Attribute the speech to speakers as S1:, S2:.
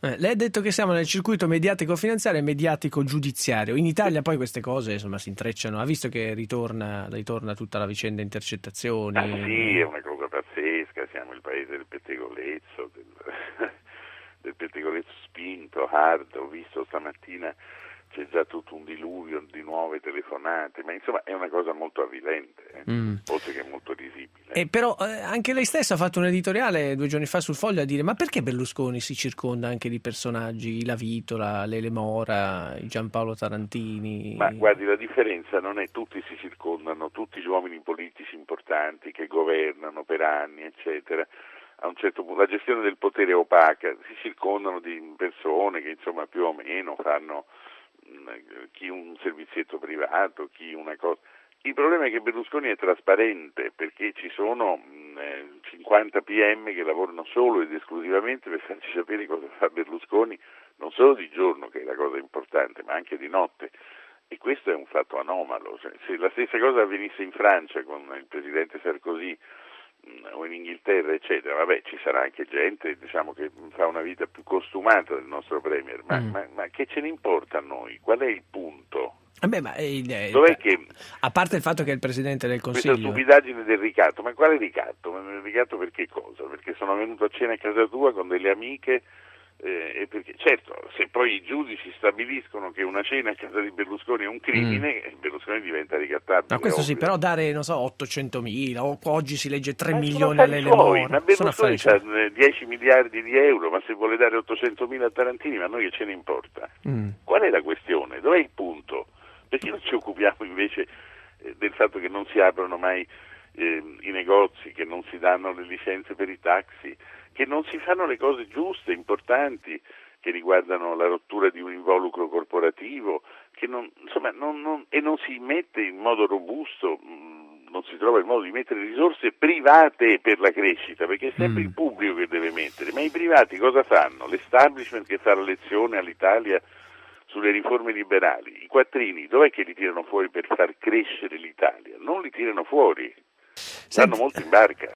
S1: Lei ha detto che siamo nel circuito mediatico-finanziario e mediatico-giudiziario. In Italia poi queste cose insomma si intrecciano. Ha visto che ritorna tutta la vicenda
S2: Ah sì, è
S1: intercettazioni?
S2: una cosa pazzesca, siamo il paese del pettegolezzo, del pettegolezzo spinto, hard. Ho visto stamattina c'è già tutto un diluvio di nuove telefonate, ma insomma è una cosa molto avvilente, oltre che molto risibile.
S1: Però anche lei stessa ha fatto un editoriale 2 giorni fa sul Foglio a dire: ma perché Berlusconi si circonda anche di personaggi, la Vitola, Lele Mora, i Giampaolo
S2: Ma
S1: Tarantini?
S2: guardi, la differenza non è tutti si circondano, tutti gli uomini politici importanti che governano per anni, eccetera. A un certo punto la gestione del potere è opaca, si circondano di persone che insomma più o meno fanno chi un servizietto privato, chi una cosa. Il problema è che Berlusconi è trasparente perché ci sono 50 PM che lavorano solo ed esclusivamente per farci sapere cosa fa Berlusconi, non solo di giorno, che è la cosa importante, ma anche di notte. E questo è un fatto anomalo. Cioè, se la stessa cosa avvenisse in Francia con il presidente Sarkozy o in Inghilterra, eccetera, vabbè, ci sarà anche gente, diciamo, che fa una vita più costumata del nostro premier, ma che ce ne importa a noi? Qual è il punto? Dov'è che
S1: A parte il fatto che è il Presidente del
S2: questa
S1: Consiglio.
S2: stupidaggine del ricatto? Ma quale ricatto? Ma il ricatto per che cosa? Perché sono venuto a cena a casa tua con delle amiche e perché, certo, se poi i giudici stabiliscono che una cena a casa di Berlusconi è un crimine, Berlusconi diventa ricattabile,
S1: No, questo sì,
S2: ovvio.
S1: però dare, non so, 800.000 o oggi si legge 3
S2: Ma sono
S1: milioni a
S2: affari
S1: Lele
S2: suoi,
S1: Mora.
S2: ma
S1: Sono affari
S2: Berlusconi
S1: suoi.
S2: ha 10 miliardi di euro, ma se vuole dare 800.000 a Tarantini, ma a noi che ce ne importa? Qual è la questione? Dov'è il punto? Perché non ci occupiamo invece del fatto che non si aprono mai i negozi, che non si danno le licenze per i taxi, che non si fanno le cose giuste, importanti, che riguardano la rottura di un involucro corporativo, che e non si mette in modo robusto, non si trova il modo di mettere risorse private per la crescita, perché è sempre il pubblico che deve mettere, ma i privati cosa fanno? L'establishment che fa la lezione all'Italia sulle riforme liberali, i quattrini, dov'è che li tirano fuori per far crescere l'Italia? Non li tirano fuori, vanno
S1: Senti,
S2: molto in barca.